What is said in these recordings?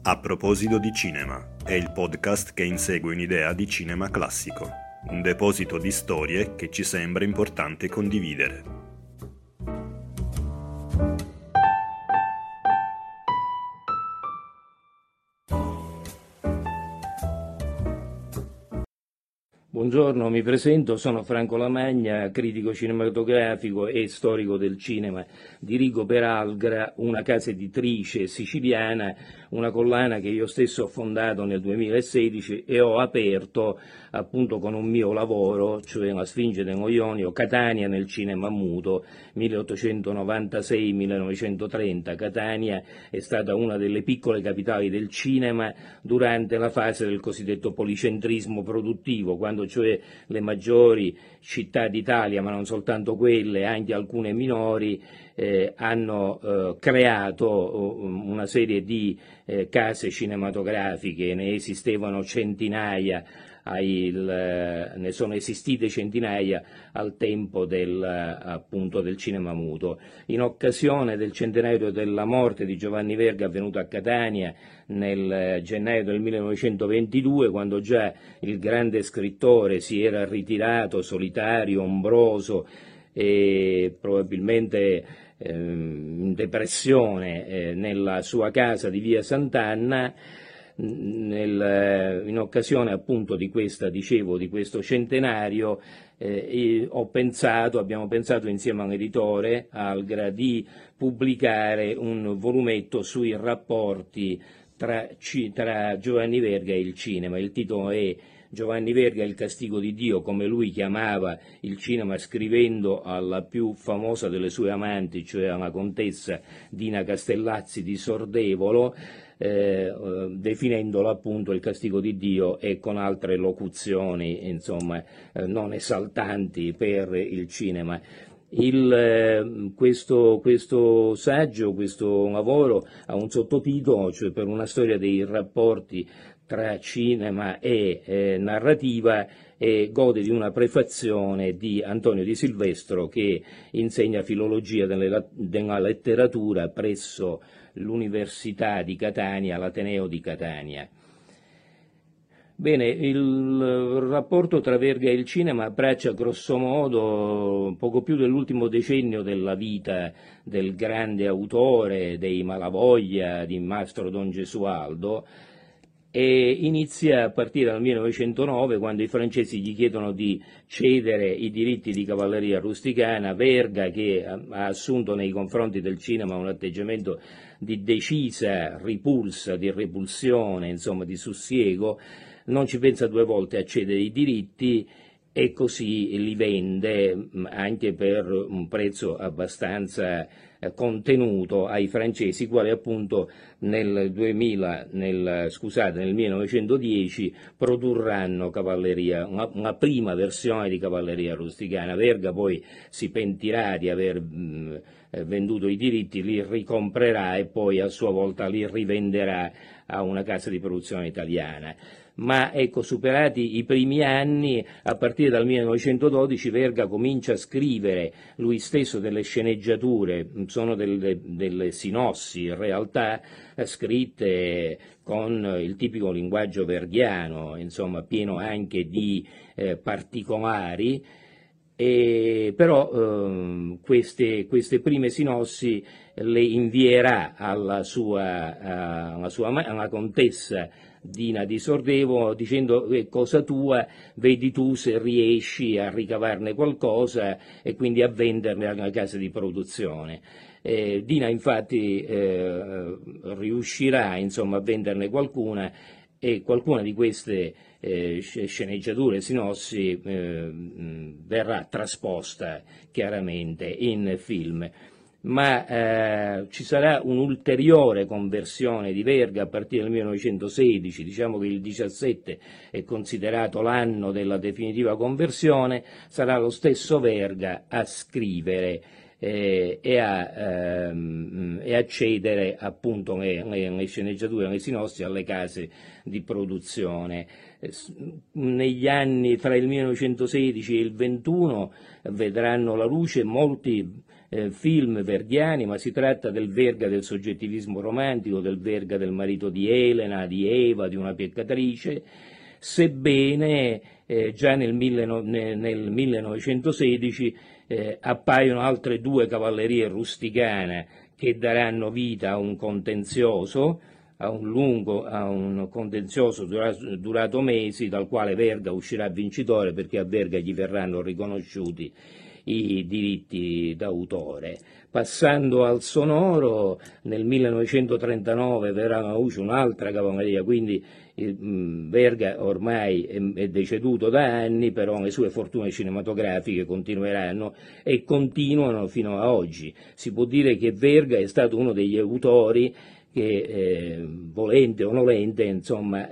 A proposito di cinema, è il podcast che insegue un'idea di cinema classico, un deposito di storie che ci sembra importante condividere. Buongiorno, mi presento, sono Franco Lamagna, critico cinematografico e storico del cinema. Dirigo per Algra, una casa editrice siciliana, una collana che io stesso ho fondato nel 2016 e ho aperto appunto con un mio lavoro, cioè La Sfinge dello Ionio, Catania nel cinema muto, 1896-1930. Catania è stata una delle piccole capitali del cinema durante la fase del cosiddetto policentrismo produttivo, quando cioè le maggiori città d'Italia, ma non soltanto quelle, anche alcune minori, hanno creato una serie di case cinematografiche, ne esistevano centinaia, ne sono esistite centinaia al tempo appunto del cinema muto. In occasione del centenario della morte di Giovanni Verga, avvenuto a Catania nel gennaio del 1922, quando già il grande scrittore si era ritirato solitario, ombroso e probabilmente in depressione nella sua casa di via Sant'Anna, in occasione appunto di questo centenario, abbiamo pensato insieme all'editore Algra di pubblicare un volumetto sui rapporti tra Giovanni Verga e il cinema. Il titolo è Giovanni Verga e il castigo di Dio, come lui chiamava il cinema, scrivendo alla più famosa delle sue amanti, cioè alla contessa Dina Castellazzi di Sordevolo, definendolo appunto il castigo di Dio e con altre locuzioni, insomma, non esaltanti per il cinema. Questo saggio, questo lavoro ha un sottotitolo, cioè Per una storia dei rapporti tra cinema e narrativa, e gode di una prefazione di Antonio Di Silvestro, che insegna filologia della letteratura presso l'Università di Catania, l'Ateneo di Catania. Bene, il rapporto tra Verga e il cinema abbraccia grosso modo poco più dell'ultimo decennio della vita del grande autore dei Malavoglia, di Mastro Don Gesualdo, e inizia a partire dal 1909, quando i francesi gli chiedono di cedere i diritti di cavalleria rusticana. Verga, che ha assunto nei confronti del cinema un atteggiamento di decisa repulsa, di repulsione, insomma di sussiego, non ci pensa due volte a cedere i diritti e così li vende anche per un prezzo abbastanza contenuto ai francesi, quali appunto nel 1910 produrranno una prima versione di cavalleria rusticana. Verga poi si pentirà di aver venduto i diritti, li ricomprerà e poi a sua volta li rivenderà a una casa di produzione italiana. Ma ecco, superati i primi anni, a partire dal 1912 Verga comincia a scrivere lui stesso delle sceneggiature, sono delle sinossi in realtà, scritte con il tipico linguaggio verghiano, insomma pieno anche di particolari. Però queste prime sinossi le invierà alla contessa Dina di Sordevo, dicendo: è cosa tua, vedi tu se riesci a ricavarne qualcosa e quindi a venderle alla casa di produzione. Dina infatti riuscirà insomma a venderne qualcuna, e qualcuna di queste sceneggiature, sinossi, verrà trasposta chiaramente in film. Ma ci sarà un'ulteriore conversione di Verga a partire dal 1916, diciamo che il 17 è considerato l'anno della definitiva conversione. Sarà lo stesso Verga a scrivere e a cedere appunto le sceneggiature, le sinossi alle case di produzione. Negli anni fra il 1916 e il 21 vedranno la luce molti film verghiani, ma si tratta del Verga del soggettivismo romantico, del Verga del marito di Elena, di Eva, di una peccatrice, sebbene già nel 1916 appaiono altre due cavallerie rusticane che daranno vita a un contenzioso, a un contenzioso durato mesi, dal quale Verga uscirà vincitore, perché a Verga gli verranno riconosciuti i diritti d'autore. Passando al sonoro, nel 1939 verrà a luce un'altra cavalleria, quindi Verga ormai è deceduto da anni, però le sue fortune cinematografiche continueranno e continuano fino a oggi. Si può dire che Verga è stato uno degli autori che, volente o nolente, insomma,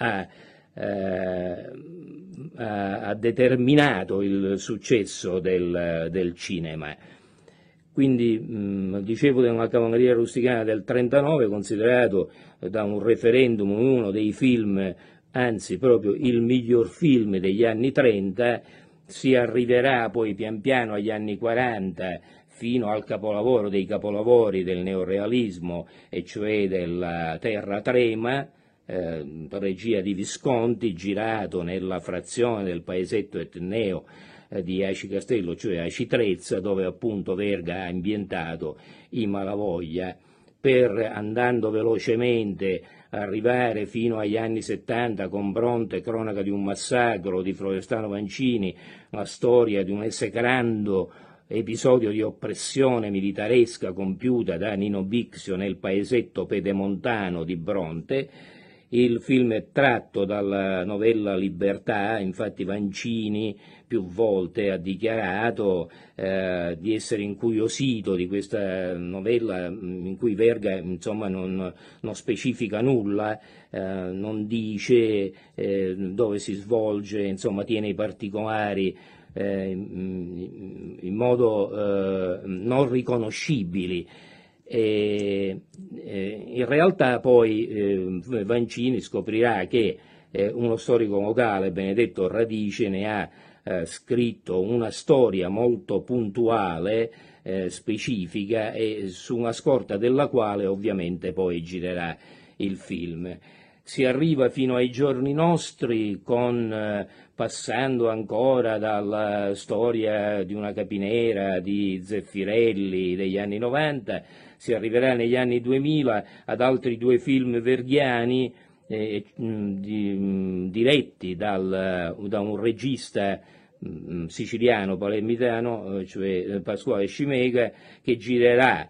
ha determinato il successo del cinema. Quindi dicevo della cavalleria rusticana del 39, considerato da un referendum uno dei film, anzi proprio il miglior film degli anni 30, si arriverà poi pian piano agli anni 40 fino al capolavoro dei capolavori del neorealismo, e cioè della Terra trema, regia di Visconti, girato nella frazione del paesetto etneo di Aci Castello, cioè Aci Trezza, dove appunto Verga ha ambientato i Malavoglia, per, andando velocemente, arrivare fino agli anni 70 con Bronte, Cronaca di un massacro di Florestano Vancini, la storia di un esecrando episodio di oppressione militaresca compiuta da Nino Bixio nel paesetto pedemontano di Bronte. Il film è tratto dalla novella Libertà, infatti Vancini più volte ha dichiarato di essere incuriosito di questa novella, in cui Verga insomma non specifica nulla, non dice dove si svolge, insomma tiene i particolari in modo non riconoscibili. In realtà poi Vancini scoprirà che uno storico locale, Benedetto Radice, ne ha scritto una storia molto puntuale, specifica, e su una scorta della quale ovviamente poi girerà il film. Si arriva fino ai giorni nostri passando ancora dalla storia di una capinera di Zeffirelli degli anni 90, si arriverà negli anni 2000 ad altri due film verghiani diretti da un regista siciliano, palermitano, cioè Pasquale Scimega, che girerà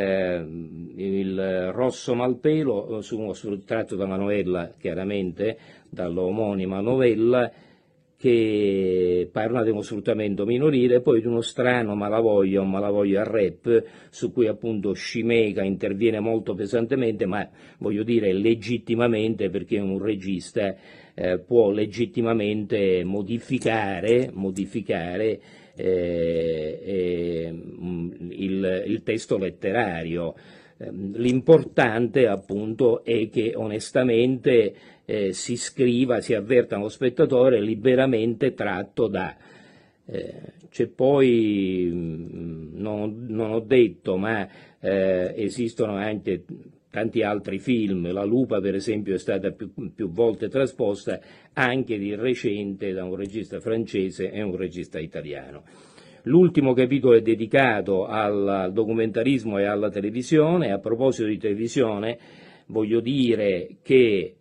il Rosso Malpelo, tratto da una novella, chiaramente dall'omonima novella, che parla di uno sfruttamento minorile, e poi di uno strano Malavoglia, un Malavoglia rap, su cui appunto Scimega interviene molto pesantemente, ma voglio dire legittimamente, perché un regista può legittimamente modificare il testo letterario. L'importante appunto è che onestamente si scriva, si avverta allo spettatore liberamente tratto da. C'è poi, non ho detto, ma esistono anche tanti altri film. La Lupa, per esempio, è stata più volte trasposta, anche di recente, da un regista francese e un regista italiano. L'ultimo capitolo è dedicato al documentarismo e alla televisione. A proposito di televisione, voglio dire che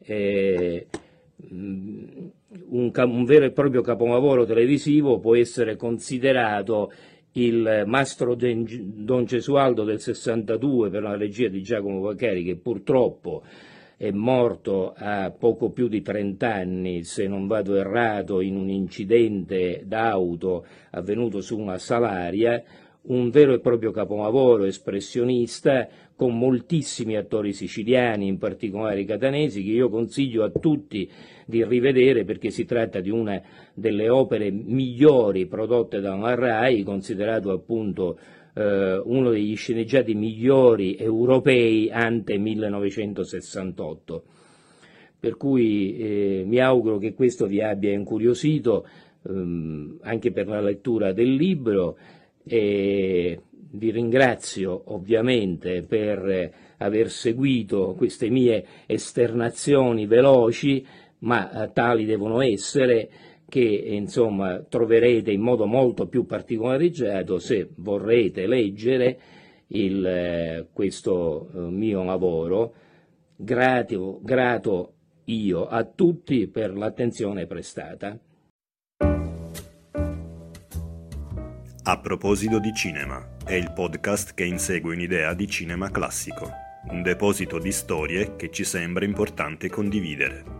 un vero e proprio capolavoro televisivo può essere considerato il Mastro Don Gesualdo del 62, per la regia di Giacomo Vaccari, che purtroppo è morto a poco più di 30 anni, se non vado errato, in un incidente d'auto avvenuto su una Salaria. Un vero e proprio capolavoro espressionista, con moltissimi attori siciliani, in particolare catanesi, che io consiglio a tutti di rivedere, perché si tratta di una delle opere migliori prodotte dalla RAI, considerato appunto uno degli sceneggiati migliori europei ante 1968. Per cui mi auguro che questo vi abbia incuriosito, anche per la lettura del libro, e vi ringrazio ovviamente per aver seguito queste mie esternazioni veloci, ma tali devono essere, che insomma troverete in modo molto più particolareggiato se vorrete leggere questo mio lavoro. Grato io a tutti per l'attenzione prestata. A proposito di cinema, è il podcast che insegue un'idea di cinema classico, un deposito di storie che ci sembra importante condividere.